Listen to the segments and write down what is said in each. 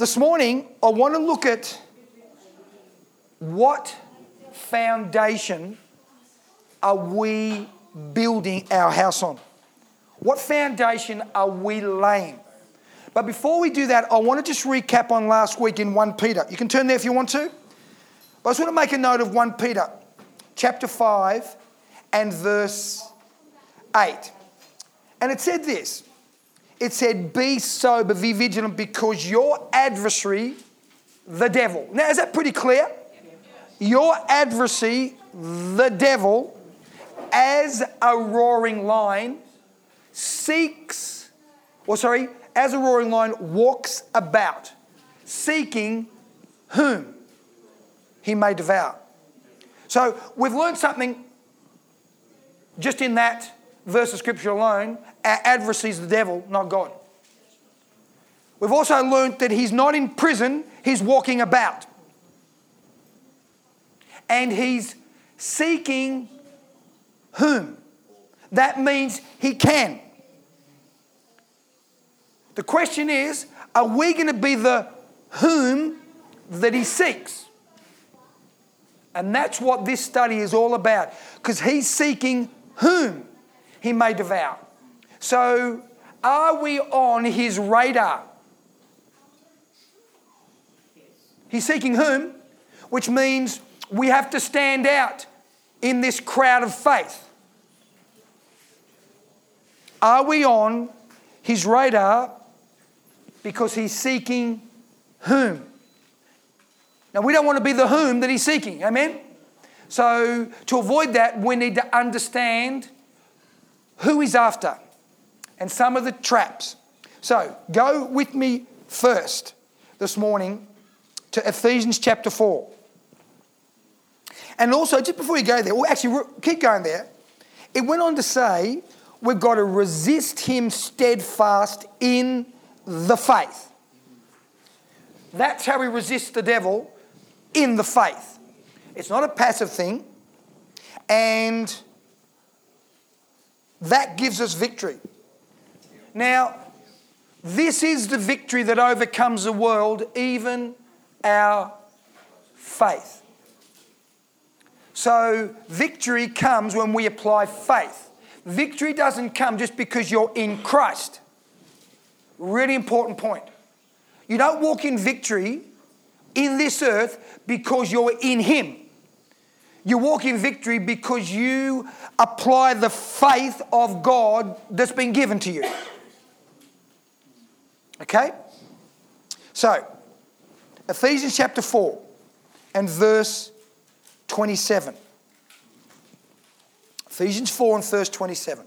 This morning, I want to look at what foundation are we building our house on? What foundation are we laying? But before we do that, I want to just recap on last week in 1 Peter. You can turn there if you want to. But I just want to make a note of 1 Peter, chapter 5 and verse 8. And it said this. It said, be sober, be vigilant, because your adversary, the devil. Now, is that pretty clear? Your adversary, the devil, as a roaring lion, walks about, seeking whom he may devour. So we've learned something just in that verse of scripture alone. Our adversary is the devil, not God. We've also learned that he's not in prison, he's walking about. And he's seeking whom? That means he can. The question is, are we going to be the whom that he seeks? And that's what this study is all about. Because he's seeking whom he may devour. So, are we on his radar? He's seeking whom? Which means we have to stand out in this crowd of faith. Are we on his radar because he's seeking whom? Now, we don't want to be the whom that he's seeking. Amen? So, to avoid that, we need to understand who he's after and some of the traps. So, go with me first this morning to Ephesians chapter 4. And also, just before you go there, keep going there. It went on to say, we've got to resist him steadfast in the faith. That's how we resist the devil, in the faith. It's not a passive thing. And that gives us victory. Now, this is the victory that overcomes the world, even our faith. So, victory comes when we apply faith. Victory doesn't come just because you're in Christ. Really important point. You don't walk in victory in this earth because you're in him. You walk in victory because you apply the faith of God that's been given to you. Okay? So, Ephesians chapter 4 and verse 27. Ephesians 4 and verse 27.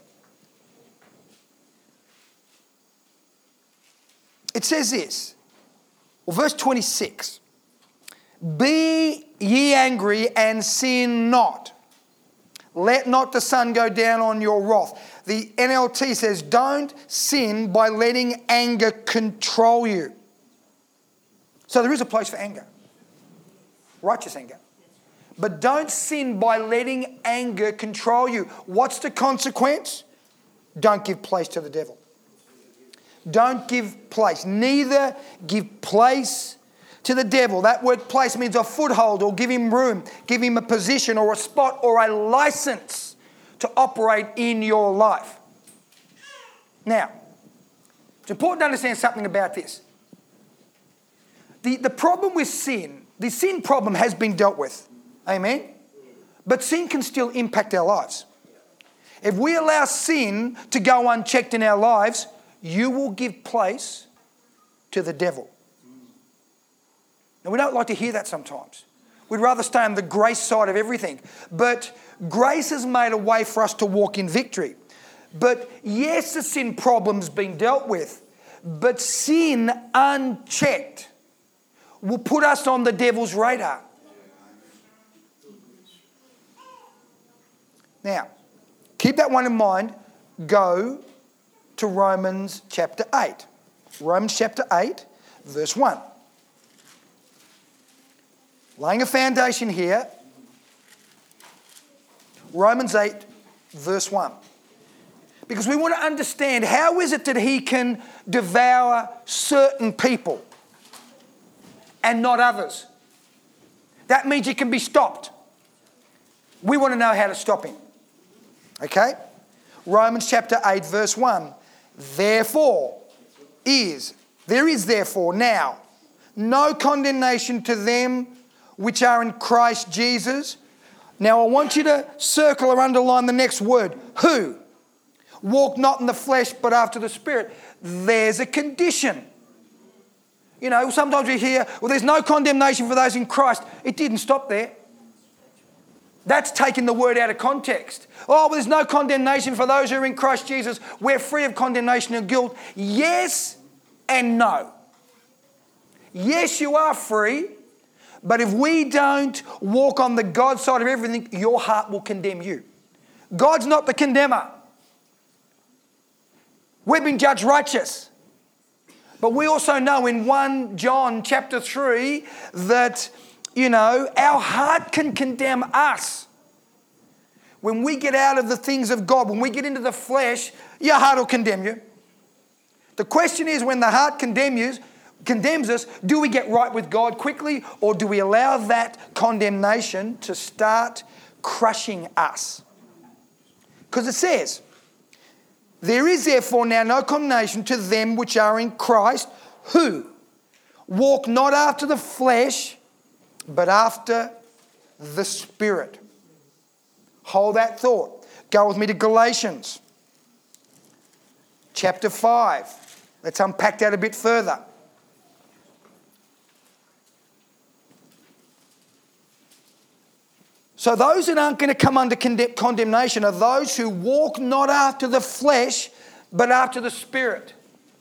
It says this, or verse 26. Be ye angry and sin not. Let not the sun go down on your wrath. The NLT says, don't sin by letting anger control you. So there is a place for anger. Righteous anger. But don't sin by letting anger control you. What's the consequence? Don't give place to the devil. Don't give place. Neither give place to the devil. That word place means a foothold, or give him room, give him a position or a spot or a license to operate in your life. Now, it's important to understand something about this. The problem with sin, the sin problem has been dealt with. Amen? But sin can still impact our lives. If we allow sin to go unchecked in our lives, you will give place to the devil. Now, we don't like to hear that sometimes. We'd rather stay on the grace side of everything. But grace has made a way for us to walk in victory. But yes, the sin problem's been dealt with. But sin unchecked will put us on the devil's radar. Now, keep that one in mind. Go to Romans chapter 8. Romans chapter 8, verse 1. Laying a foundation here. Romans 8, verse 1. Because we want to understand, how is it that he can devour certain people? and not others. That means he can be stopped. We want to know how to stop him. Okay? Romans chapter 8 verse 1. There is therefore now no condemnation to them which are in Christ Jesus. Now I want you to circle or underline the next word. Who? Walk not in the flesh but after the Spirit. There's a condition. You know, sometimes we hear, well, there's no condemnation for those in Christ. It didn't stop there. That's taking the word out of context. Oh, well, there's no condemnation for those who are in Christ Jesus. We're free of condemnation and guilt. Yes and no. Yes, you are free, but if we don't walk on the God side of everything, your heart will condemn you. God's not the condemner. We've been judged righteous. But we also know in 1 John chapter 3 that, you know, our heart can condemn us. When we get out of the things of God, when we get into the flesh, your heart will condemn you. The question is, when the heart condemns us, do we get right with God quickly, or do we allow that condemnation to start crushing us? Because it says, there is therefore now no condemnation to them which are in Christ, who walk not after the flesh, but after the Spirit. Hold that thought. Go with me to Galatians chapter 5. Let's unpack that a bit further. So those that aren't going to come under condemnation are those who walk not after the flesh, but after the Spirit.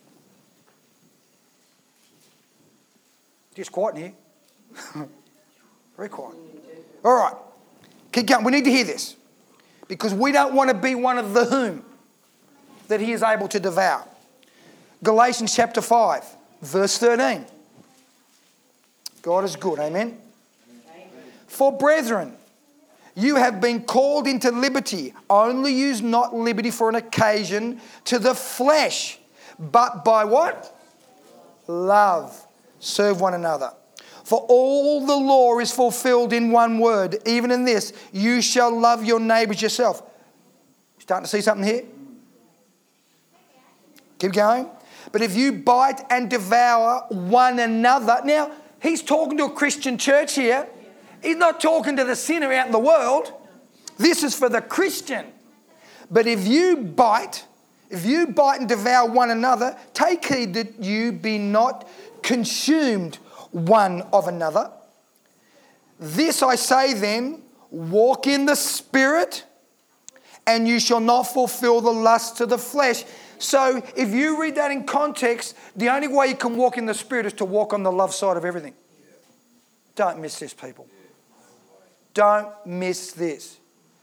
Just quiet in here. Very quiet. All right. Keep going. We need to hear this. Because we don't want to be one of the whom that he is able to devour. Galatians chapter 5, verse 13. God is good. Amen. For brethren, you have been called into liberty. Only use not liberty for an occasion to the flesh, but by what? Love. Serve one another. For all the law is fulfilled in one word, even in this, you shall love your neighbours yourself. Starting to see something here? Keep going. But if you bite and devour one another. Now, he's talking to a Christian church here. He's not talking to the sinner out in the world. This is for the Christian. But if you bite and devour one another, take heed that you be not consumed one of another. This I say then, walk in the Spirit, and you shall not fulfill the lusts of the flesh. So if you read that in context, the only way you can walk in the Spirit is to walk on the love side of everything. Don't miss this, people. Don't miss this.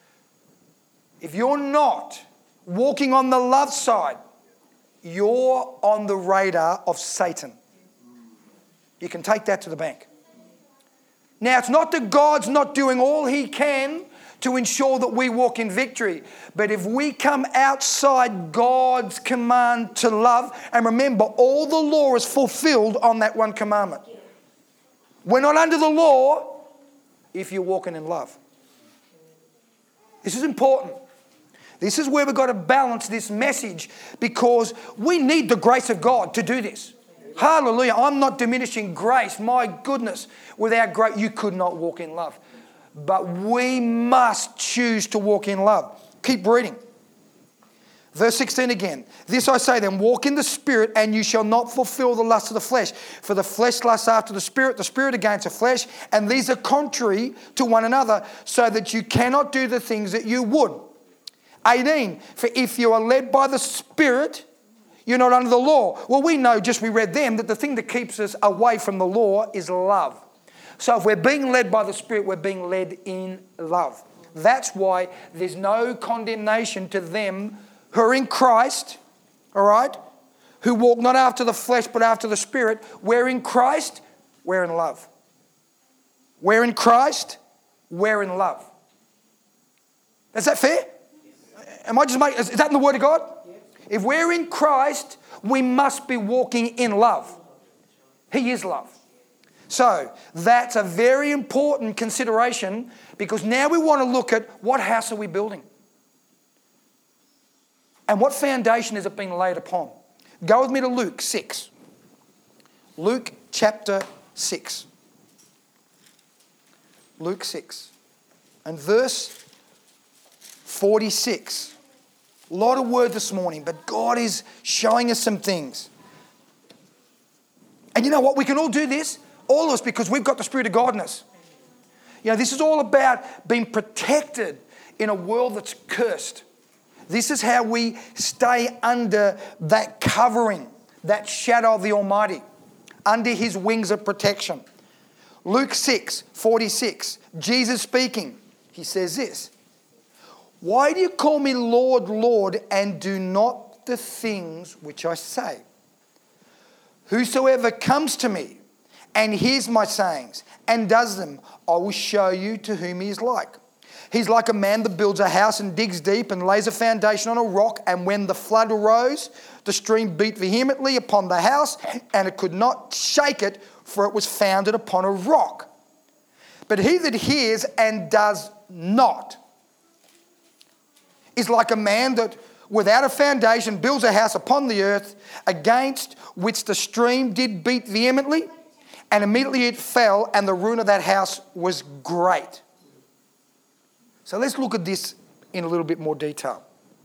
If you're not walking on the love side, you're on the radar of Satan. You can take that to the bank. Now, it's not that God's not doing all he can to ensure that we walk in victory. But if we come outside God's command to love, and remember, all the law is fulfilled on that one commandment. We're not under the law if you're walking in love. This is important. This is where we've got to balance this message, because we need the grace of God to do this. Hallelujah. I'm not diminishing grace. My goodness, without grace, you could not walk in love. But we must choose to walk in love. Keep reading. Verse 16 again. This I say then, walk in the Spirit, and you shall not fulfill the lust of the flesh. For the flesh lusts after the Spirit against the flesh, and these are contrary to one another, so that you cannot do the things that you would. 18. For if you are led by the Spirit, you're not under the law. Well, we know, we read them, that the thing that keeps us away from the law is love. So if we're being led by the Spirit, we're being led in love. That's why there's no condemnation to them who are in Christ, all right, who walk not after the flesh but after the Spirit. We're in Christ, we're in love. We're in Christ, we're in love. Is that fair? Is that in the Word of God? If we're in Christ, we must be walking in love. He is love. So that's a very important consideration, because now we want to look at what house are we building? And what foundation has it been laid upon? Go with me to Luke 6. Luke chapter 6. Luke 6 and verse 46. A lot of word this morning, but God is showing us some things. And you know what? We can all do this, all of us, because we've got the Spirit of God in us. You know, this is all about being protected in a world that's cursed. This is how we stay under that covering, that shadow of the Almighty, under His wings of protection. Luke 6, 46, Jesus speaking, He says this: "Why do you call me Lord, Lord, and do not the things which I say? Whosoever comes to me and hears my sayings and does them, I will show you to whom he is like. He's like a man that builds a house and digs deep and lays a foundation on a rock. And when the flood arose, the stream beat vehemently upon the house, and it could not shake it, for it was founded upon a rock. But he that hears and does not is like a man that without a foundation builds a house upon the earth, against which the stream did beat vehemently, and immediately it fell, and the ruin of that house was great." So let's look at this in a little bit more detail.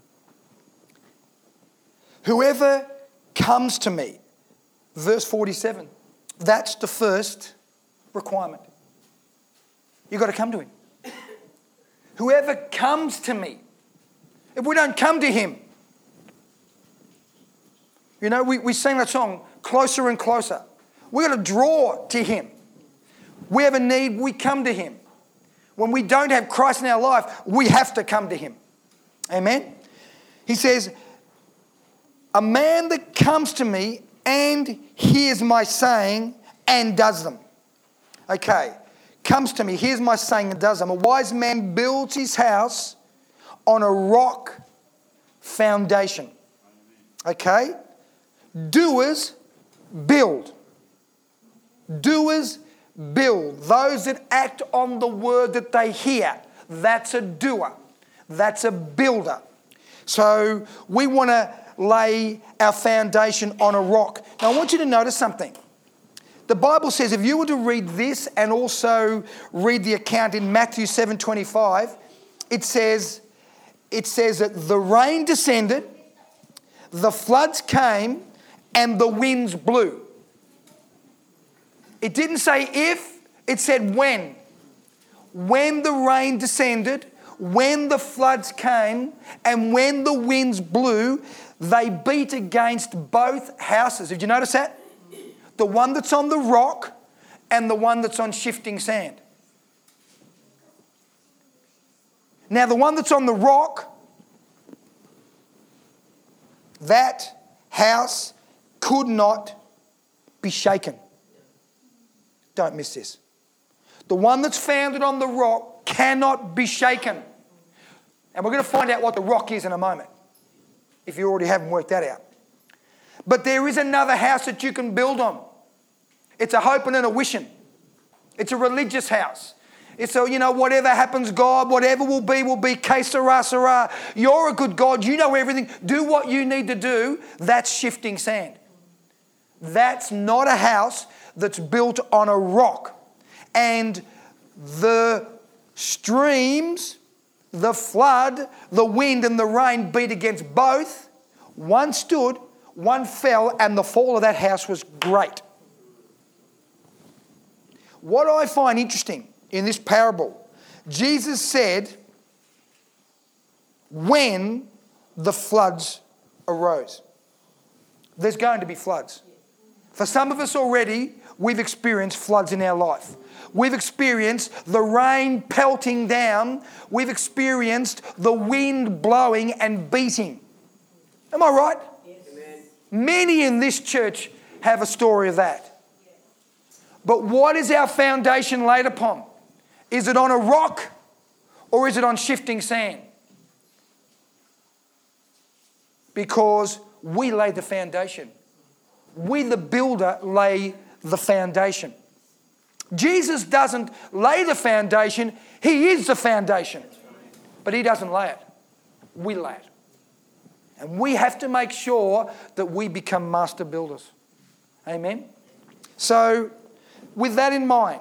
Whoever comes to me, verse 47, that's the first requirement. You've got to come to Him. Whoever comes to me. If we don't come to Him, you know, we sang that song, Closer and Closer. We've got to draw to Him. We have a need, we come to Him. When we don't have Christ in our life, we have to come to Him. Amen? He says, "A man that comes to me and hears my saying and does them." Okay, comes to me, hears my saying and does them. A wise man builds his house on a rock foundation. Okay? Doers build. Doers build. Those that act on the word that they hear. That's a doer. That's a builder. So we want to lay our foundation on a rock. Now I want you to notice something. The Bible says, if you were to read this and also read the account in Matthew 7:25, it says that the rain descended, the floods came, and the winds blew. It didn't say if, it said when. When the rain descended, when the floods came, and when the winds blew, they beat against both houses. Did you notice that? The one that's on the rock and the one that's on shifting sand. Now the one that's on the rock, that house could not be shaken. Don't miss this. The one that's founded on the rock cannot be shaken. And we're going to find out what the rock is in a moment, if you already haven't worked that out. But there is another house that you can build on. It's a hoping and a wishing. It's a religious house. It's a, whatever happens, God, whatever will be, que sera, sera. You're a good God. You know everything. Do what you need to do. That's shifting sand. That's not a house that's built on a rock. And the streams, the flood, the wind and the rain beat against both. One stood, one fell, and the fall of that house was great. What I find interesting in this parable, Jesus said, when the floods arose. There's going to be floods. For some of us already, we've experienced floods in our life. We've experienced the rain pelting down. We've experienced the wind blowing and beating. Am I right? Yes. Many in this church have a story of that. But what is our foundation laid upon? Is it on a rock or is it on shifting sand? Because we lay the foundation. We, the builder, lay the foundation. Jesus doesn't lay the foundation. He is the foundation. But He doesn't lay it. We lay it. And we have to make sure that we become master builders. Amen? So, with that in mind,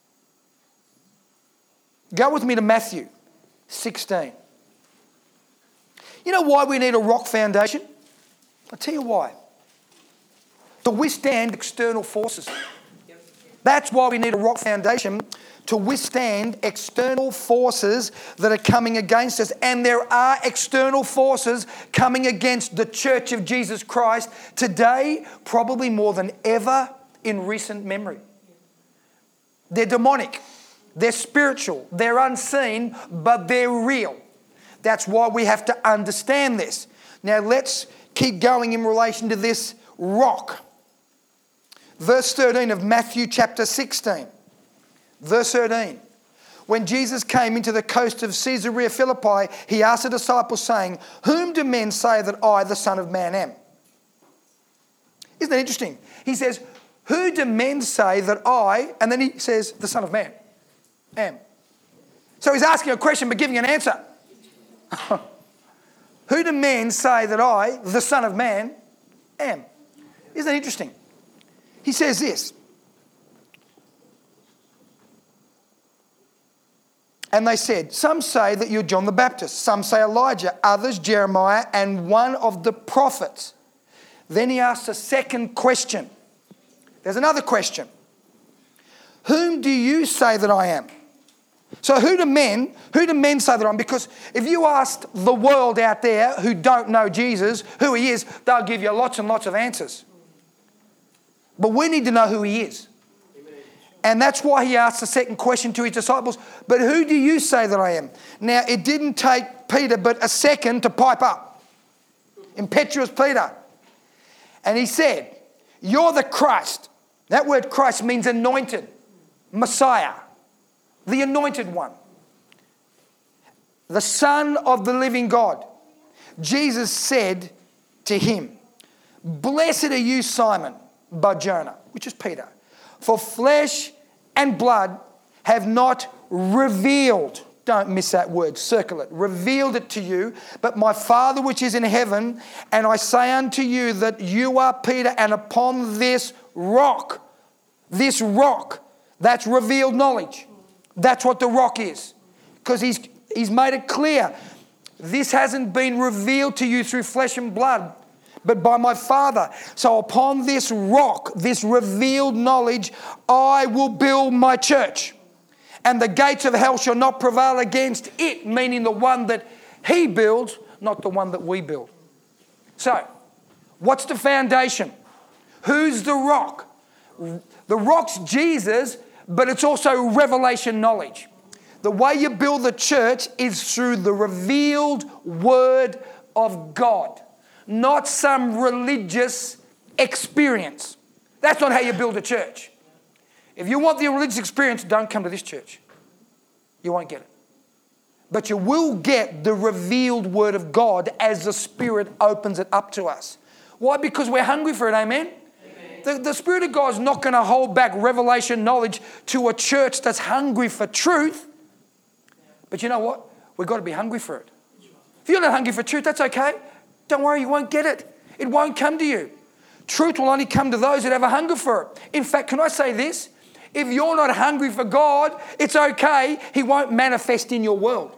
go with me to Matthew 16. You know why we need a rock foundation? I'll tell you why. To withstand external forces. That's why we need a rock foundation, to withstand external forces that are coming against us. And there are external forces coming against the Church of Jesus Christ today, probably more than ever in recent memory. They're demonic, they're spiritual, they're unseen, but they're real. That's why we have to understand this. Now let's keep going in relation to this rock. Verse 13 of Matthew chapter 16. Verse 13. When Jesus came into the coast of Caesarea Philippi, He asked the disciples saying, "Whom do men say that I, the Son of Man, am?" Isn't that interesting? He says, "Who do men say that I," and then He says, "the Son of Man, am." So He's asking a question but giving an answer. Who do men say that I, the Son of Man, am? Isn't that interesting? He says this. And they said, "Some say that you're John the Baptist, some say Elijah, others Jeremiah, and one of the prophets." Then He asks a second question. There's another question. "Whom do you say that I am?" So who do men say that I am? Because if you asked the world out there who don't know Jesus, who He is, they'll give you lots and lots of answers. But we need to know who He is. Amen. And that's why He asked the second question to His disciples. "But who do you say that I am?" Now, it didn't take Peter but a second to pipe up. Impetuous Peter. And he said, "You're the Christ." That word Christ means anointed. Messiah. The anointed one. The Son of the living God. Jesus said to him, "Blessed are you, Simon Bar-Jonah," which is Peter, "for flesh and blood have not revealed," don't miss that word, circle it, "revealed it to you, but my Father which is in heaven. And I say unto you that you are Peter, and upon this rock," that's revealed knowledge. That's what the rock is. Because he's made it clear. This hasn't been revealed to you through flesh and blood, but by my Father. "So upon this rock, this revealed knowledge, I will build my church. And the gates of hell shall not prevail against it," meaning the one that He builds, not the one that we build. So, what's the foundation? Who's the rock? The rock's Jesus, but it's also revelation knowledge. The way you build the church is through the revealed Word of God. Not some religious experience. That's not how you build a church. If you want the religious experience, don't come to this church. You won't get it. But you will get the revealed Word of God as the Spirit opens it up to us. Why? Because we're hungry for it, amen? The Spirit of God is not going to hold back revelation knowledge to a church that's hungry for truth. But you know what? We've got to be hungry for it. If you're not hungry for truth, that's okay. Don't worry, you won't get it. It won't come to you. Truth will only come to those that have a hunger for it. In fact, can I say this? If you're not hungry for God, it's okay. He won't manifest in your world.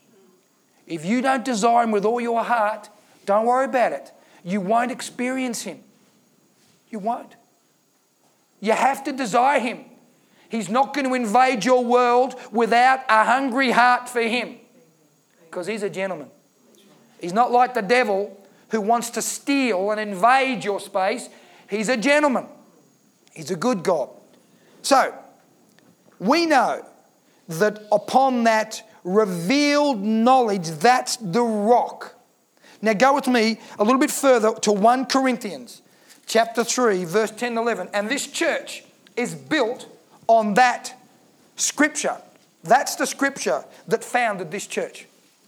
If you don't desire Him with all your heart, don't worry about it. You won't experience Him. You won't. You have to desire Him. He's not going to invade your world without a hungry heart for Him. Because He's a gentleman. He's not like the devil who wants to steal and invade your space. He's a gentleman. He's a good God. So, we know that upon that revealed knowledge, that's the rock. Now go with me a little bit further to 1 Corinthians chapter 3, verse 10 and 11. And this church is built on that scripture. That's the scripture that founded this church.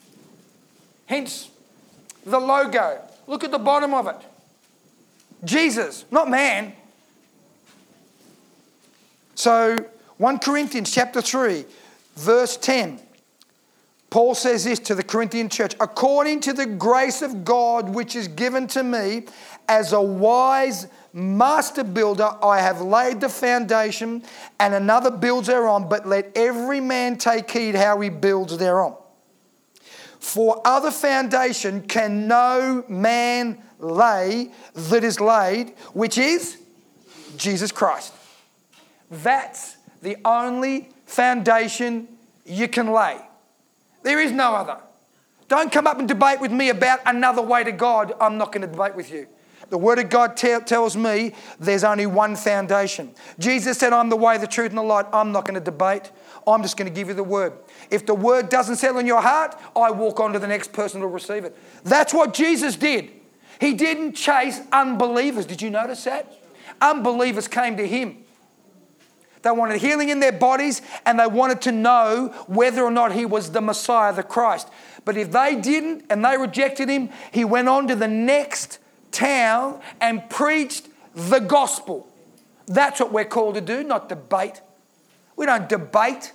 Hence, the logo. Look at the bottom of it. Jesus, not man. So, 1 Corinthians chapter 3, verse 10. Paul says this to the Corinthian church: according to the grace of God which is given to me, as a wise master builder, I have laid the foundation, and another builds thereon, but let every man take heed how he builds thereon. For other foundation can no man lay that is laid, which is Jesus Christ. That's the only foundation you can lay. There is no other. Don't come up and debate with me about another way to God. I'm not going to debate with you. The Word of God tells me there's only one foundation. Jesus said, I'm the way, the truth, and the light. I'm not going to debate. I'm just going to give you the Word. If the Word doesn't settle in your heart, I walk on to the next person who will receive it. That's what Jesus did. He didn't chase unbelievers. Did you notice that? Unbelievers came to Him. They wanted healing in their bodies, and they wanted to know whether or not He was the Messiah, the Christ. But if they didn't and they rejected Him, He went on to the next town and preached the gospel. That's what we're called to do, not debate. We don't debate.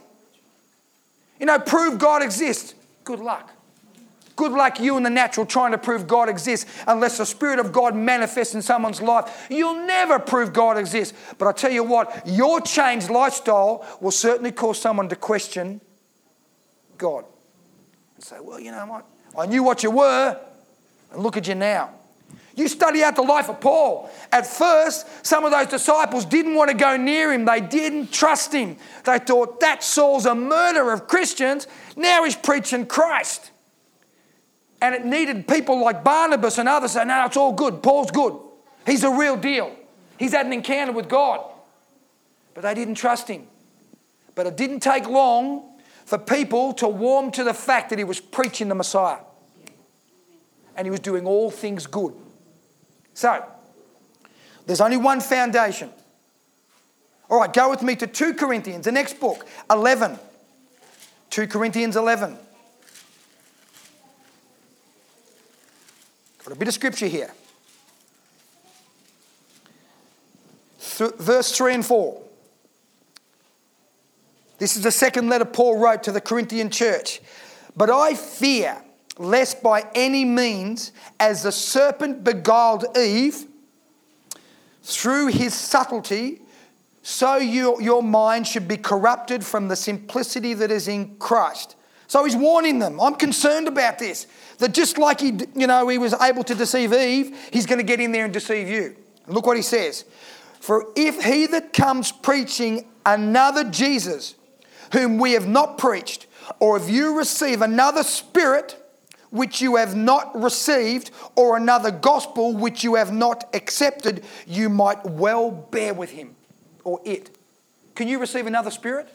Prove God exists. Good luck. Good luck you in the natural trying to prove God exists unless the Spirit of God manifests in someone's life. You'll never prove God exists. But I tell you what, your changed lifestyle will certainly cause someone to question God. And say, well, you know what? I knew what you were, and look at you now. You study out the life of Paul. At first, some of those disciples didn't want to go near him. They didn't trust him. They thought, that Saul's a murderer of Christians. Now he's preaching Christ. And it needed people like Barnabas and others to say, no, it's all good. Paul's good. He's a real deal. He's had an encounter with God. But they didn't trust him. But it didn't take long for people to warm to the fact that he was preaching the Messiah. And he was doing all things good. So, there's only one foundation. All right, go with me to 2 Corinthians, the next book, 11. 2 Corinthians 11. Got a bit of scripture here. Verse 3 and 4. This is the second letter Paul wrote to the Corinthian church. But I fear, lest by any means, as the serpent beguiled Eve through his subtlety, so your mind should be corrupted from the simplicity that is in Christ. So he's warning them. I'm concerned about this. That just like he was able to deceive Eve, he's going to get in there and deceive you. And look what he says. For if he that comes preaching another Jesus, whom we have not preached, or if you receive another spirit which you have not received, or another gospel which you have not accepted, you might well bear with him or it. Can you receive another spirit?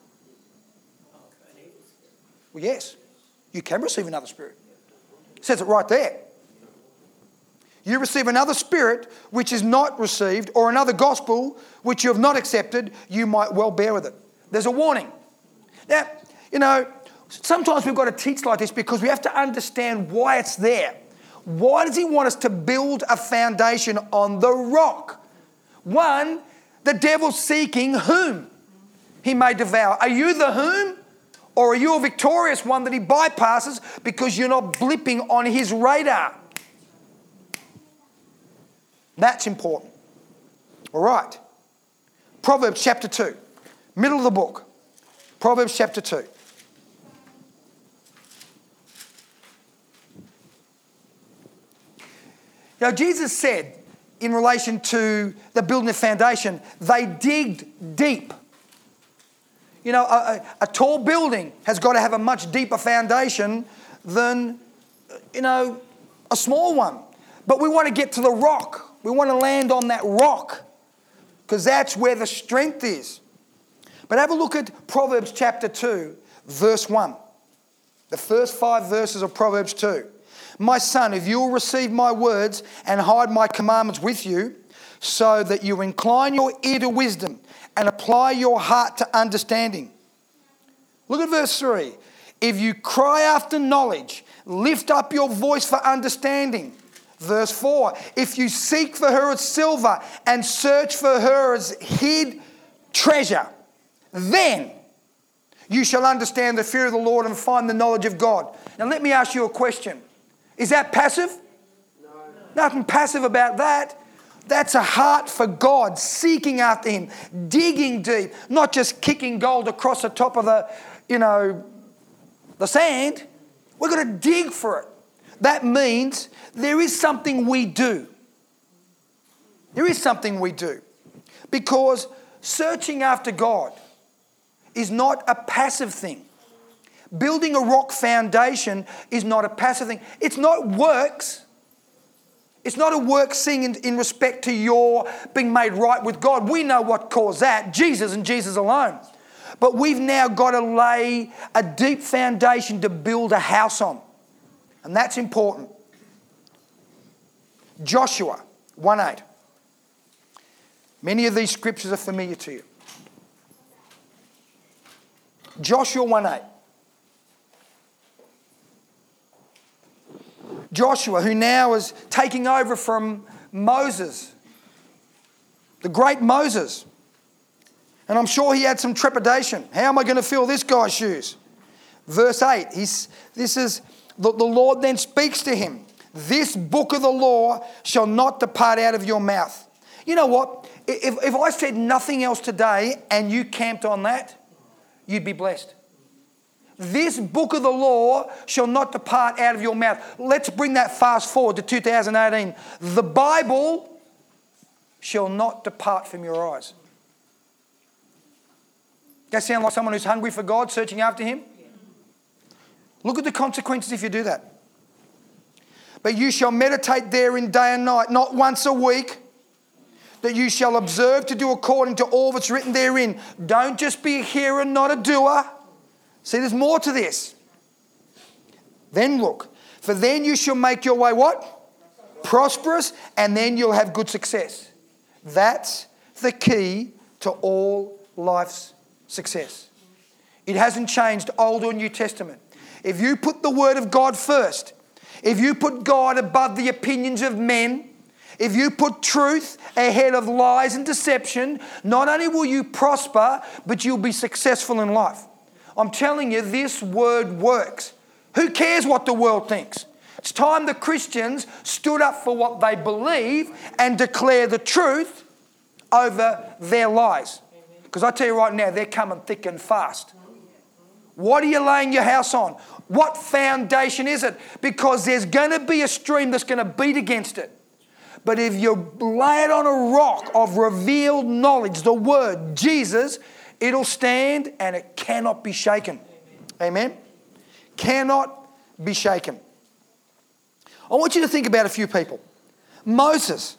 Well, yes, you can receive another spirit. It says it right there. You receive another spirit which is not received, or another gospel which you have not accepted, you might well bear with it. There's a warning. Now, sometimes we've got to teach like this because we have to understand why it's there. Why does he want us to build a foundation on the rock? One, the devil's seeking whom he may devour. Are you the whom? Or are you a victorious one that he bypasses because you're not blipping on his radar? That's important. All right. Proverbs chapter 2. Middle of the book. Proverbs chapter 2. Now, Jesus said in relation to the building of foundation, they digged deep. A tall building has got to have a much deeper foundation than, a small one. But we want to get to the rock. We want to land on that rock because that's where the strength is. But have a look at Proverbs chapter 2, verse 1. The first 5 verses of Proverbs 2. My son, if you will receive my words and hide my commandments with you, so that you incline your ear to wisdom and apply your heart to understanding. Look at verse 3. If you cry after knowledge, lift up your voice for understanding. Verse 4. If you seek for her as silver and search for her as hid treasure. then you shall understand the fear of the Lord and find the knowledge of God. Now let me ask you a question. Is that passive? No. Nothing passive about that. That's a heart for God, seeking after Him, digging deep, not just kicking gold across the top of the sand. We're going to dig for it. That means there is something we do. There is something we do. Because searching after God is not a passive thing. Building a rock foundation is not a passive thing. It's not works. It's not a work thing in respect to your being made right with God. We know what caused that, Jesus and Jesus alone. But we've now got to lay a deep foundation to build a house on. And that's important. Joshua 1:8. Many of these scriptures are familiar to you. Joshua 1:8. Joshua, who now is taking over from Moses, the great Moses. And I'm sure he had some trepidation. How am I going to fill this guy's shoes? Verse 8, the Lord then speaks to him. This book of the law shall not depart out of your mouth. You know what? If I said nothing else today and you camped on that, you'd be blessed. This book of the law shall not depart out of your mouth. Let's bring that fast forward to 2018. The Bible shall not depart from your eyes. That sound like someone who's hungry for God, searching after Him? Look at the consequences if you do that. But you shall meditate therein day and night, not once a week, that you shall observe to do according to all that's written therein. Don't just be a hearer, not a doer. See, there's more to this. Then look, for then you shall make your way what? Prosperous, and then you'll have good success. That's the key to all life's success. It hasn't changed, Old or New Testament. If you put the Word of God first, if you put God above the opinions of men, if you put truth ahead of lies and deception, not only will you prosper, but you'll be successful in life. I'm telling you, this word works. Who cares what the world thinks? It's time the Christians stood up for what they believe and declare the truth over their lies. Because I tell you right now, they're coming thick and fast. What are you laying your house on? What foundation is it? Because there's going to be a stream that's going to beat against it. But if you lay it on a rock of revealed knowledge, the Word, Jesus, it'll stand and it cannot be shaken. Amen? Cannot be shaken. I want you to think about a few people. Moses,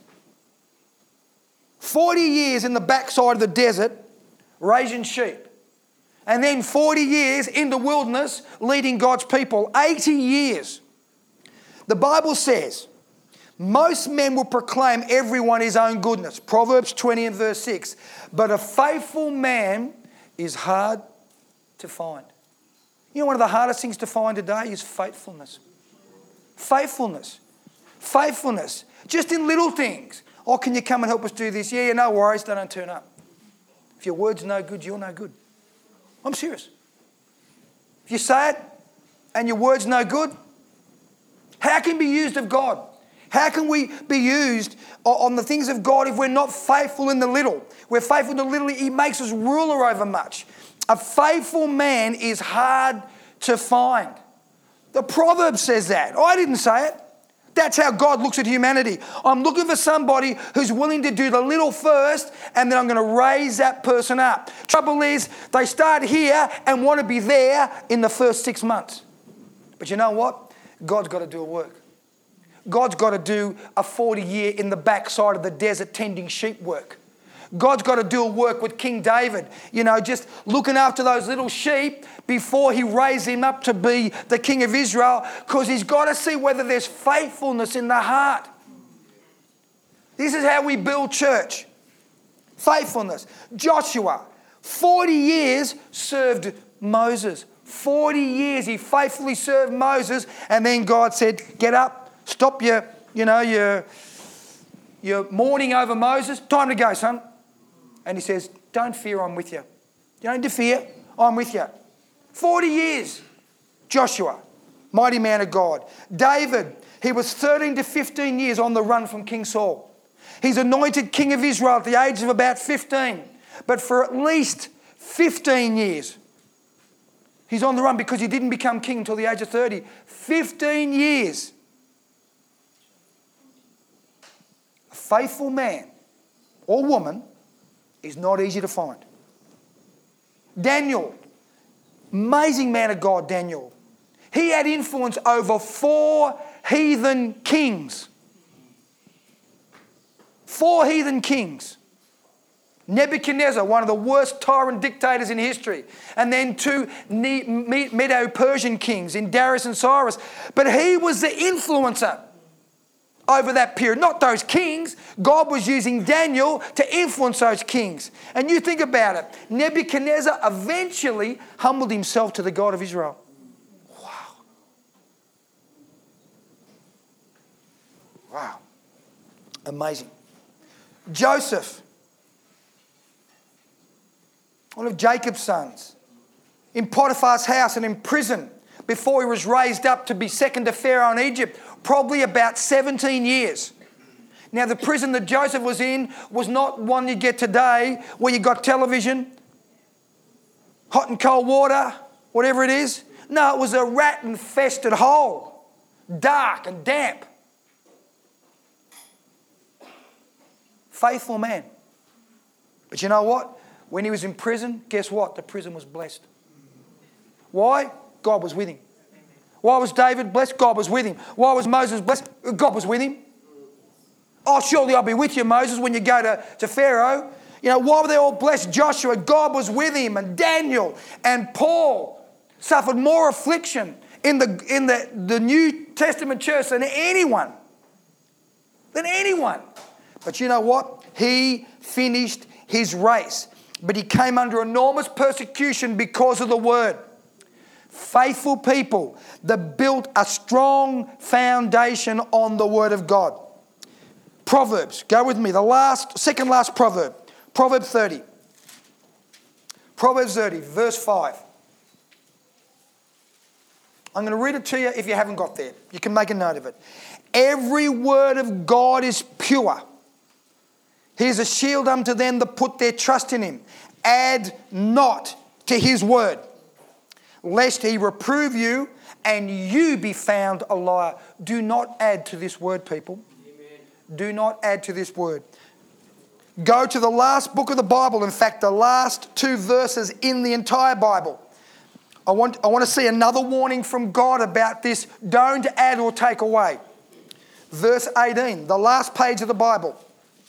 40 years in the backside of the desert, raising sheep. And then 40 years in the wilderness, leading God's people. 80 years. The Bible says, most men will proclaim everyone his own goodness. Proverbs 20 and verse 6. But a faithful man is hard to find. You know, one of the hardest things to find today is faithfulness. Faithfulness. Faithfulness. Just in little things. Oh, can you come and help us do this? Yeah, no worries, they don't turn up. If your word's no good, you're no good. I'm serious. If you say it and your word's no good, how can we be used of God? How can we be used on the things of God if we're not faithful in the little? We're faithful in the little, He makes us ruler over much. A faithful man is hard to find. The proverb says that. I didn't say it. That's how God looks at humanity. I'm looking for somebody who's willing to do the little first, and then I'm going to raise that person up. Trouble is, they start here and want to be there in the first 6 months. But you know what? God's got to do a work. God's got to do a 40-year in the backside of the desert tending sheep work. God's got to do a work with King David, you know, just looking after those little sheep before He raised him up to be the King of Israel, because He's got to see whether there's faithfulness in the heart. This is how we build church. Faithfulness. Joshua, 40 years served Moses. 40 years he faithfully served Moses, and then God said, get up, stop your mourning over Moses. Time to go, son. And He says, don't fear, I'm with you. You don't need to fear. I'm with you. 40 years. Joshua, mighty man of God. David, he was 13 to 15 years on the run from King Saul. He's anointed king of Israel at the age of about 15. But for at least 15 years, he's on the run because he didn't become king until the age of 30. 15 years. A faithful man or woman is not easy to find. Daniel, amazing man of God, Daniel. He had influence over 4 heathen kings. 4 heathen kings. Nebuchadnezzar, one of the worst tyrant dictators in history. And then 2 Medo-Persian kings in Darius and Cyrus. But he was the influencer over that period. Not those kings. God was using Daniel to influence those kings. And you think about it. Nebuchadnezzar eventually humbled himself to the God of Israel. Wow. Wow. Amazing. Joseph, one of Jacob's sons, in Potiphar's house and in prison before he was raised up to be second to Pharaoh in Egypt, probably about 17 years. Now, the prison that Joseph was in was not one you get today where you got television, hot and cold water, whatever it is. No, it was a rat-infested hole, dark and damp. Faithful man. But you know what? When he was in prison, guess what? The prison was blessed. Why? God was with him. Why was David blessed? God was with him. Why was Moses blessed? God was with him. Oh, surely I'll be with you, Moses, when you go to Pharaoh. You know, why were they all blessed? Joshua, God was with him. And Daniel and Paul suffered more affliction in the New Testament church than anyone. But you know what? He finished his race. But he came under enormous persecution because of the word. Faithful people that built a strong foundation on the word of God. Proverbs, go with me. Second last proverb. Proverb 30. Proverbs 30, verse 5. I'm going to read it to you if you haven't got there. You can make a note of it. Every word of God is pure. He is a shield unto them that put their trust in him. Add not to his word, lest he reprove you and you be found a liar. Do not add to this word, people. Amen. Do not add to this word. Go to the last book of the Bible. In fact, the last 2 verses in the entire Bible. I want to see another warning from God about this. Don't add or take away. Verse 18, the last page of the Bible.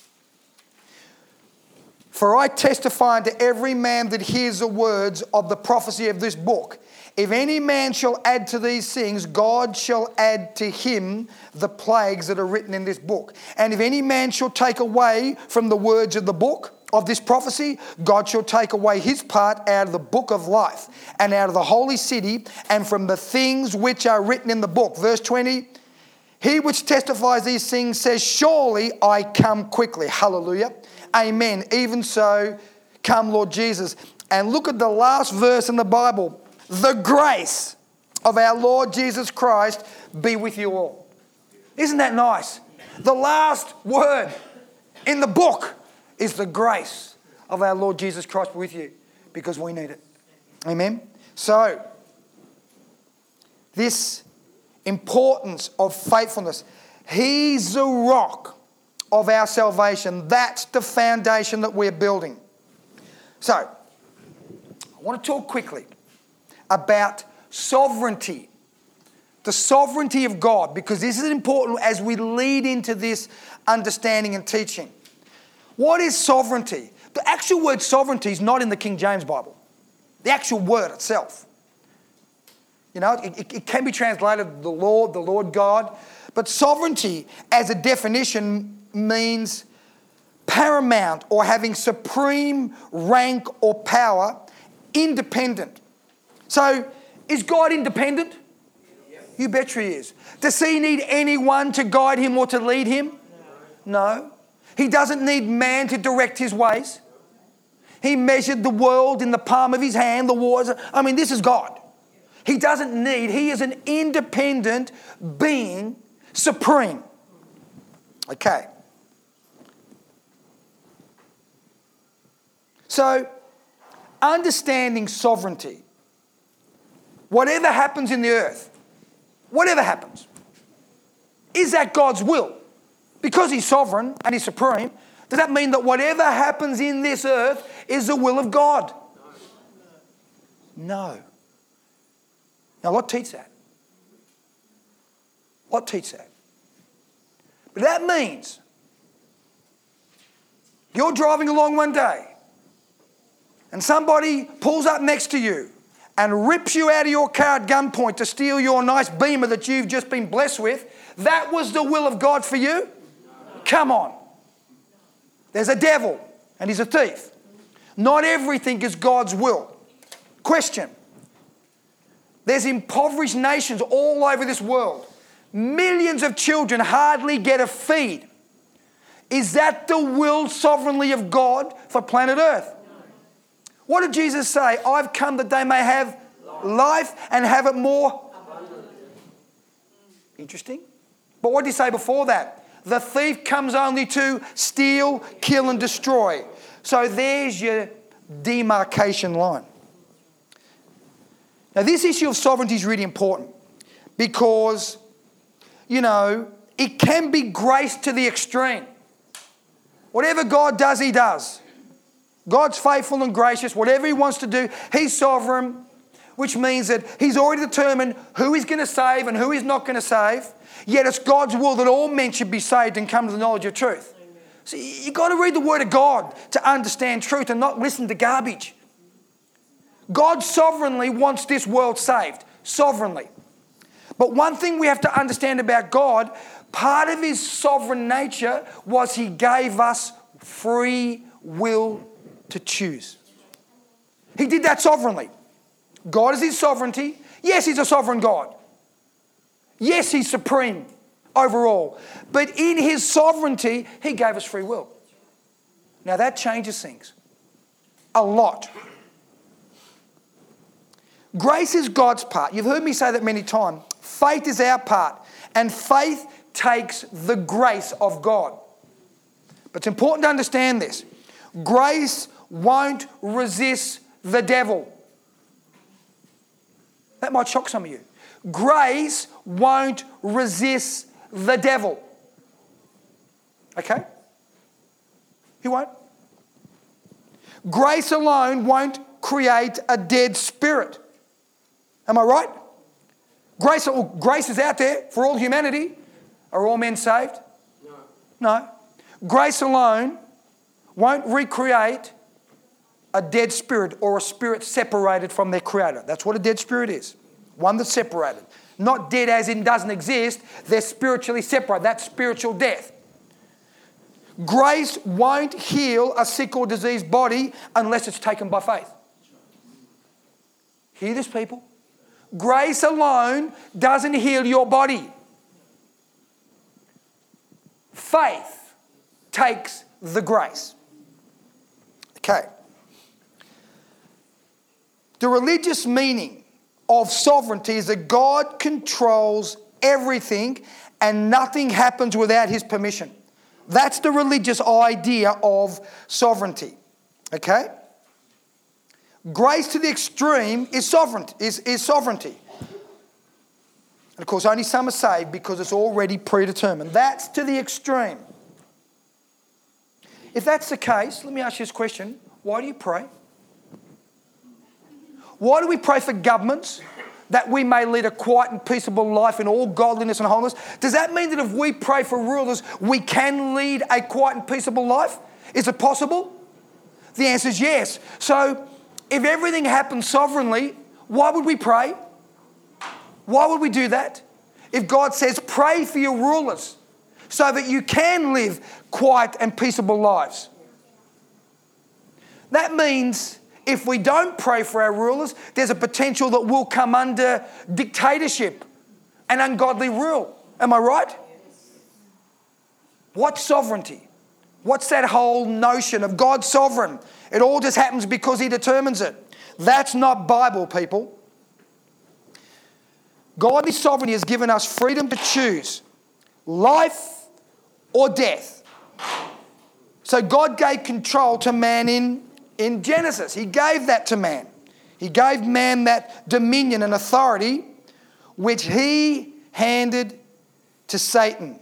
For I testify unto every man that hears the words of the prophecy of this book. If any man shall add to these things, God shall add to him the plagues that are written in this book. And if any man shall take away from the words of the book of this prophecy, God shall take away his part out of the book of life and out of the holy city and from the things which are written in the book. Verse 20, he which testifies these things says, surely I come quickly. Hallelujah. Amen. Even so, come Lord Jesus. And look at the last verse in the Bible. The grace of our Lord Jesus Christ be with you all. Isn't that nice? The last word in the book is the grace of our Lord Jesus Christ be with you, because we need it. Amen. So, this importance of faithfulness. He's the rock of our salvation. That's the foundation that we're building. So, I want to talk quickly about sovereignty. The sovereignty of God, because this is important as we lead into this understanding and teaching. What is sovereignty? The actual word sovereignty is not in the King James Bible. The actual word itself. You know, it can be translated the Lord God. But sovereignty as a definition means paramount or having supreme rank or power, independent. So, is God independent? Yes. You betcha he is. Does he need anyone to guide him or to lead him? No. He doesn't need man to direct his ways. He measured the world in the palm of his hand, the waters. I mean, this is God. He doesn't need, he is an independent being, supreme. Okay. So, understanding sovereignty, whatever happens in the earth, whatever happens, is that God's will? Because he's sovereign and he's supreme, does that mean that whatever happens in this earth is the will of God? No. Now, what teach that? What teach that? But that means you're driving along one day and somebody pulls up next to you and rips you out of your car at gunpoint to steal your nice Beamer that you've just been blessed with. That was the will of God for you? Come on. There's a devil and he's a thief. Not everything is God's will. Question. There's impoverished nations all over this world. Millions of children hardly get a feed. Is that the will sovereignly of God for planet Earth? What did Jesus say? I've come that they may have life and have it more. Interesting. But what did he say before that? The thief comes only to steal, kill and destroy. So there's your demarcation line. Now this issue of sovereignty is really important because, it can be grace to the extreme. Whatever God does, he does. God's faithful and gracious. Whatever he wants to do, he's sovereign, which means that he's already determined who he's going to save and who he's not going to save. Yet it's God's will that all men should be saved and come to the knowledge of truth. Amen. So you've got to read the Word of God to understand truth and not listen to garbage. God sovereignly wants this world saved. Sovereignly. But one thing we have to understand about God, part of his sovereign nature was he gave us free will to choose. He did that sovereignly. God is his sovereignty. Yes, he's a sovereign God. Yes, he's supreme over all. But in his sovereignty, he gave us free will. Now that changes things a lot. Grace is God's part. You've heard me say that many times. Faith is our part. And faith takes the grace of God. But it's important to understand this. Grace won't resist the devil. That might shock some of you. Grace won't resist the devil. Okay? He won't. Grace alone won't create a dead spirit. Am I right? Grace is out there for all humanity. Are all men saved? No. Grace alone won't recreate a dead spirit or a spirit separated from their creator. That's what a dead spirit is. One that's separated. Not dead as in doesn't exist. They're spiritually separated. That's spiritual death. Grace won't heal a sick or diseased body unless it's taken by faith. Hear this, people? Grace alone doesn't heal your body. Faith takes the grace. Okay. The religious meaning of sovereignty is that God controls everything and nothing happens without his permission. That's the religious idea of sovereignty. Okay? Grace to the extreme is sovereignty. And of course, only some are saved because it's already predetermined. That's to the extreme. If that's the case, let me ask you this question. Why do you pray? Why do we pray for governments? That we may lead a quiet and peaceable life in all godliness and holiness. Does that mean that if we pray for rulers, we can lead a quiet and peaceable life? Is it possible? The answer is yes. So, if everything happens sovereignly, why would we pray? Why would we do that? If God says, pray for your rulers so that you can live quiet and peaceable lives. That means if we don't pray for our rulers, there's a potential that we'll come under dictatorship and ungodly rule. Am I right? What sovereignty? What's that whole notion of God sovereign? It all just happens because He determines it. That's not Bible, people. God is sovereign. He has given us freedom to choose life or death. So God gave control to man in Genesis. He gave that to man. He gave man that dominion and authority which He handed to Satan.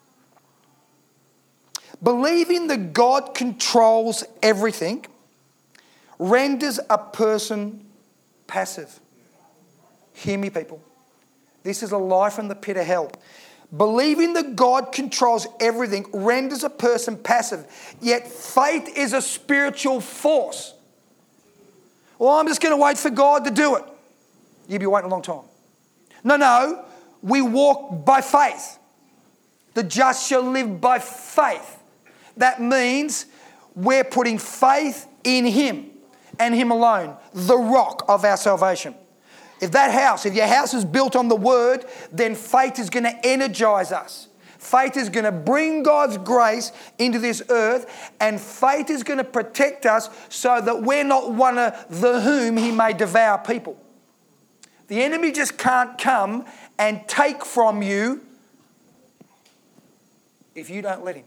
Believing that God controls everything renders a person passive. Hear me, people. This is a lie from the pit of hell. Believing that God controls everything renders a person passive. Yet faith is a spiritual force. Well, I'm just going to wait for God to do it. You'll be waiting a long time. No. We walk by faith. The just shall live by faith. That means we're putting faith in Him and Him alone, the rock of our salvation. If your house is built on the Word, then faith is going to energize us. Faith is going to bring God's grace into this earth, and faith is going to protect us so that we're not one of the whom He may devour people. The enemy just can't come and take from you if you don't let him.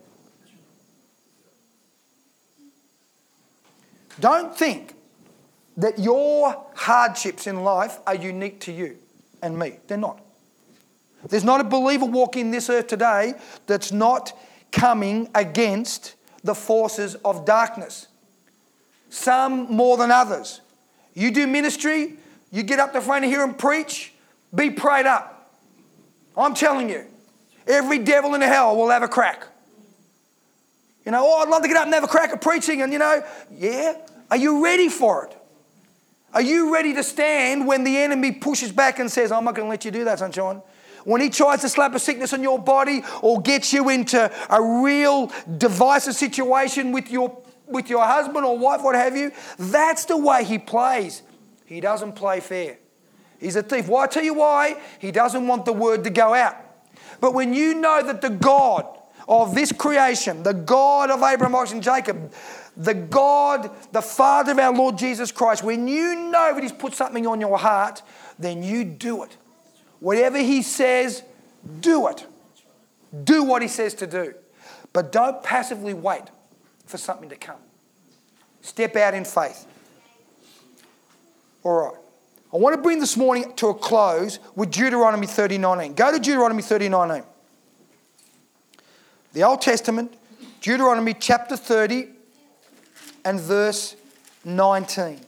Don't think that your hardships in life are unique to you and me. They're not. There's not a believer walking this earth today that's not coming against the forces of darkness. Some more than others. You do ministry, you get up the front of here and preach, be prayed up. I'm telling you, every devil in hell will have a crack. I'd love to get up and have a crack at preaching and, yeah. Are you ready for it? Are you ready to stand when the enemy pushes back and says, I'm not going to let you do that, sunshine? When he tries to slap a sickness on your body or get you into a real divisive situation with your husband or wife, what have you, that's the way he plays. He doesn't play fair. He's a thief. Well, I tell you why. He doesn't want the word to go out. But when you know that the God of this creation, the God of Abraham, Isaac, and Jacob, the God, the Father of our Lord Jesus Christ, when you know that He's put something on your heart, then you do it. Whatever He says, do it. Do what He says to do. But don't passively wait for something to come. Step out in faith. All right. I want to bring this morning to a close with Deuteronomy 30:19. Go to Deuteronomy 30:19. The Old Testament, Deuteronomy chapter 30 and verse 19.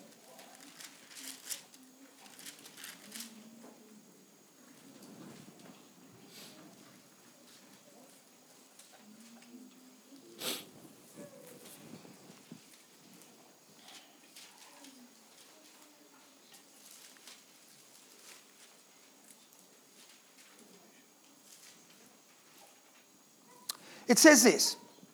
It says this: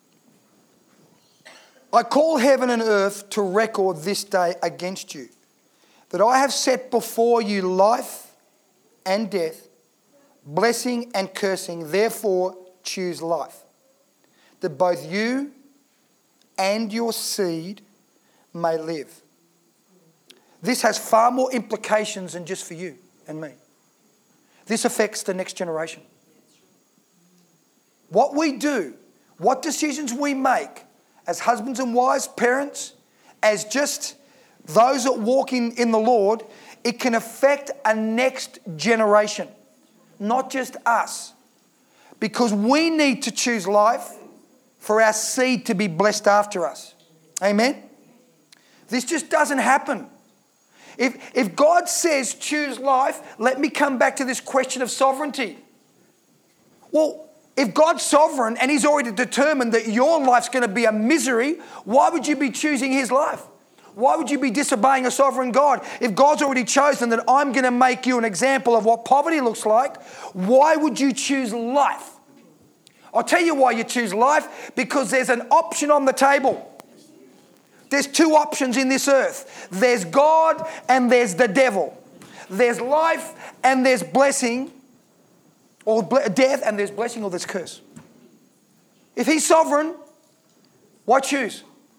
I call heaven and earth to record this day against you, that I have set before you life and death, blessing and cursing. Therefore choose life, that both you and your seed may live. This has far more implications than just for you and me. This affects the next generation. What we do, what decisions we make as husbands and wives, parents, as just those that walk in the Lord, it can affect a next generation, not just us. Because we need to choose life for our seed to be blessed after us. Amen? This just doesn't happen. If God says choose life, let me come back to this question of sovereignty. Well, if God's sovereign and He's already determined that your life's going to be a misery, why would you be choosing His life? Why would you be disobeying a sovereign God? If God's already chosen that I'm going to make you an example of what poverty looks like, why would you choose life? I'll tell you why you choose life, because there's an option on the table. There's two options in this earth. There's God and there's the devil. There's life and there's blessing, or death and there's blessing, or there's curse. If He's sovereign, Why choose?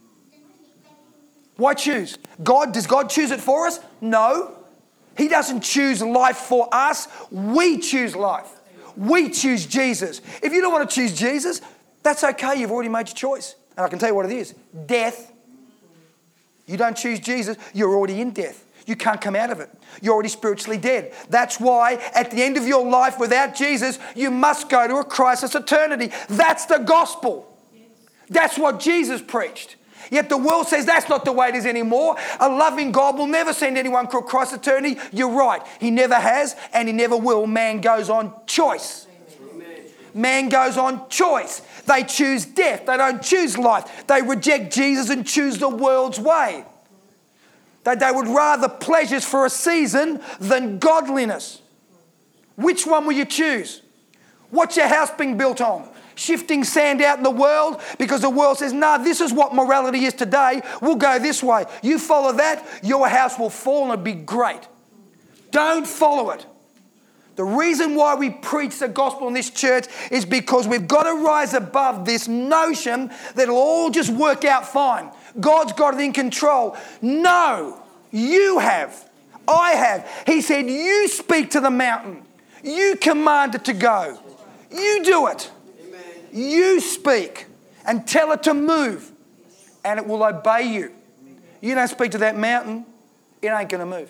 Why choose? Does God choose it for us? No. He doesn't choose life for us. We choose life. We choose Jesus. If you don't want to choose Jesus, that's okay. You've already made your choice. And I can tell you what it is. Death. You don't choose Jesus, you're already in death. You can't come out of it. You're already spiritually dead. That's why at the end of your life without Jesus, you must go to a crisis eternity. That's the gospel. That's what Jesus preached. Yet the world says that's not the way it is anymore. A loving God will never send anyone to a crisis eternity. You're right. He never has and he never will. Man goes on choice. Man goes on choice. They choose death. They don't choose life. They reject Jesus and choose the world's way. They would rather pleasures for a season than godliness. Which one will you choose? What's your house being built on? Shifting sand out in the world because the world says, no, this is what morality is today. We'll go this way. You follow that, your house will fall and it'll be great. Don't follow it. The reason why we preach the gospel in this church is because we've got to rise above this notion that it'll all just work out fine. God's got it in control. No, you have. I have. He said, you speak to the mountain. You command it to go. You do it. Amen. You speak and tell it to move and it will obey you. You don't speak to that mountain, it ain't going to move.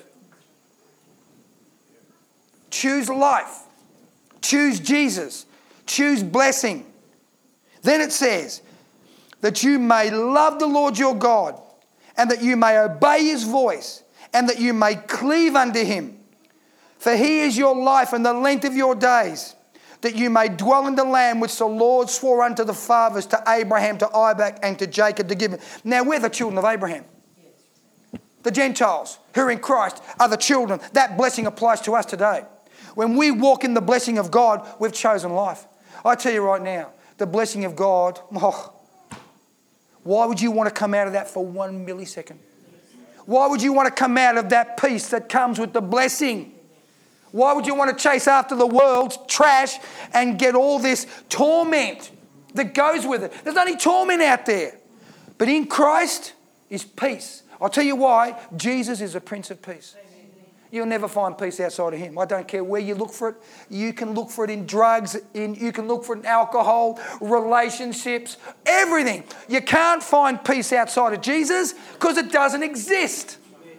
Choose life. Choose Jesus. Choose blessing. Then it says that you may love the Lord your God and that you may obey his voice and that you may cleave unto him. For he is your life and the length of your days, that you may dwell in the land which the Lord swore unto the fathers, to Abraham, to Isaac, and to Jacob to give him. Now we're the children of Abraham. The Gentiles who are in Christ are the children. That blessing applies to us today. When we walk in the blessing of God, we've chosen life. I tell you right now, the blessing of God, why would you want to come out of that for 1 millisecond? Why would you want to come out of that peace that comes with the blessing? Why would you want to chase after the world's trash and get all this torment that goes with it? There's only torment out there. But in Christ is peace. I'll tell you why. Jesus is a Prince of Peace. You'll never find peace outside of him. I don't care where you look for it. You can look for it in drugs, you can look for it in alcohol, relationships, everything. You can't find peace outside of Jesus because it doesn't exist.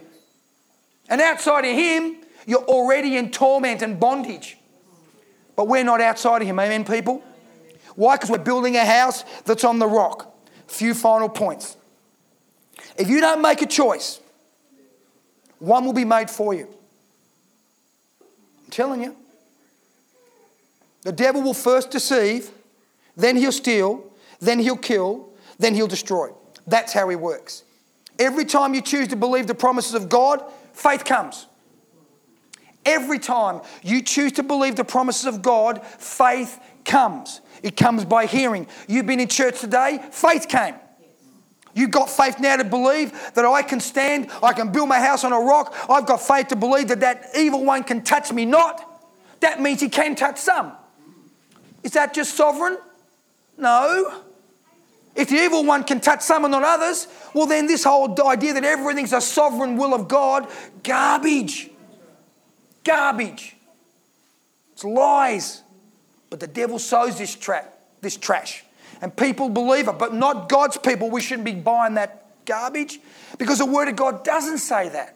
And outside of him, you're already in torment and bondage. But we're not outside of him, amen, people? Why? Because we're building a house that's on the rock. A few final points. If you don't make a choice, one will be made for you. I'm telling you. The devil will first deceive, then he'll steal, then he'll kill, then he'll destroy. That's how he works. Every time you choose to believe the promises of God, faith comes. Every time you choose to believe the promises of God, faith comes. It comes by hearing. You've been in church today, faith came. You've got faith now to believe that I can stand, I can build my house on a rock. I've got faith to believe that that evil one can touch me not. That means he can touch some. Is that just sovereign? No. If the evil one can touch some and not others, well then this whole idea that everything's a sovereign will of God, garbage. Garbage. It's lies. But the devil sows this trash. And people believe it, but not God's people. We shouldn't be buying that garbage because the Word of God doesn't say that.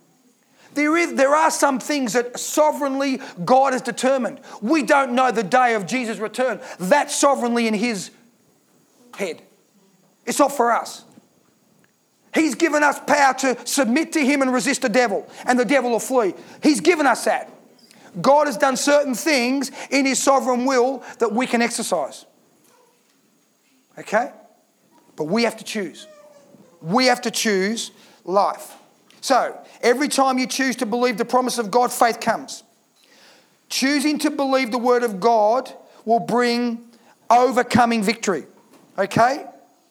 There are some things that sovereignly God has determined. We don't know the day of Jesus' return. That's sovereignly in his head. It's not for us. He's given us power to submit to him and resist the devil, and the devil will flee. He's given us that. God has done certain things in his sovereign will that we can exercise. Okay? But we have to choose. We have to choose life. So, every time you choose to believe the promise of God, faith comes. Choosing to believe the word of God will bring overcoming victory. Okay?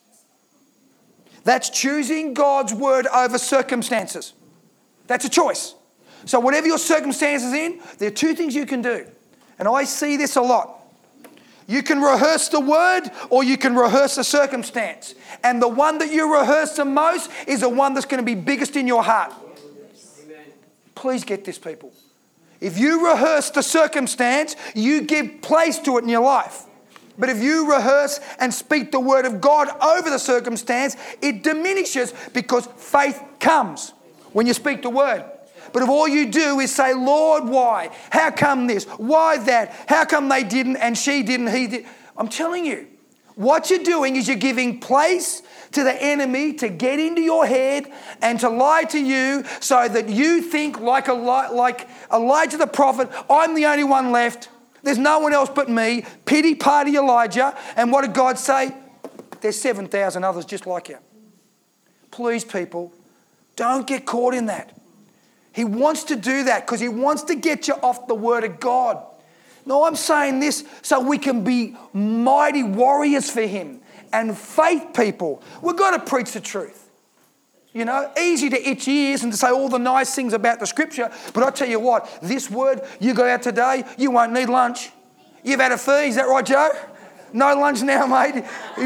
That's choosing God's word over circumstances. That's a choice. So whatever your circumstances in, there are two things you can do. And I see this a lot. You can rehearse the word or you can rehearse a circumstance. And the one that you rehearse the most is the one that's going to be biggest in your heart. Please get this, people. If you rehearse the circumstance, you give place to it in your life. But if you rehearse and speak the word of God over the circumstance, it diminishes because faith comes when you speak the word. But if all you do is say, Lord, why? How come this? Why that? How come they didn't and she didn't, he did? I'm telling you, what you're doing is you're giving place to the enemy to get into your head and to lie to you so that you think like Elijah the prophet, I'm the only one left. There's no one else but me. Pity party Elijah. And what did God say? There's 7,000 others just like you. Please, people, don't get caught in that. He wants to do that because he wants to get you off the word of God. No, I'm saying this so we can be mighty warriors for him and faith people. We've got to preach the truth. You know, easy to itch ears and to say all the nice things about the scripture. But I tell you what, this word, you go out today, you won't need lunch. You've had a fee, is that right, Joe? No lunch now, mate.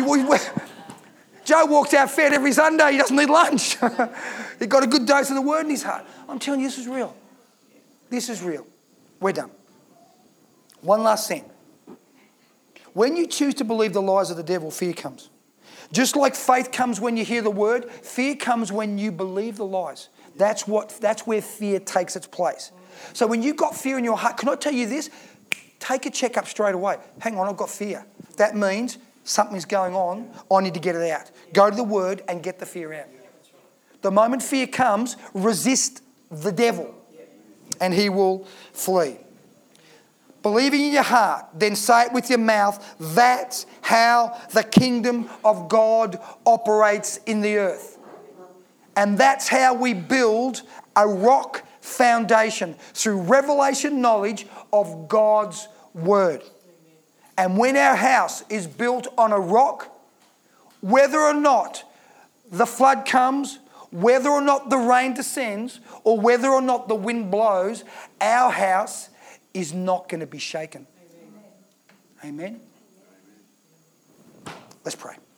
Joe walks out fed every Sunday. He doesn't need lunch. He got a good dose of the word in his heart. I'm telling you, this is real. This is real. We're done. One last thing. When you choose to believe the lies of the devil, fear comes. Just like faith comes when you hear the word, fear comes when you believe the lies. That's where fear takes its place. So when you've got fear in your heart, can I tell you this? Take a checkup straight away. Hang on, I've got fear. That means something's going on. I need to get it out. Go to the word and get the fear out. The moment fear comes, resist the devil and he will flee. Believing in your heart, then say it with your mouth. That's how the kingdom of God operates in the earth. And that's how we build a rock foundation through revelation knowledge of God's word. And when our house is built on a rock, whether or not the flood comes, whether or not the rain descends, or whether or not the wind blows, our house is not going to be shaken. Amen. Let's pray.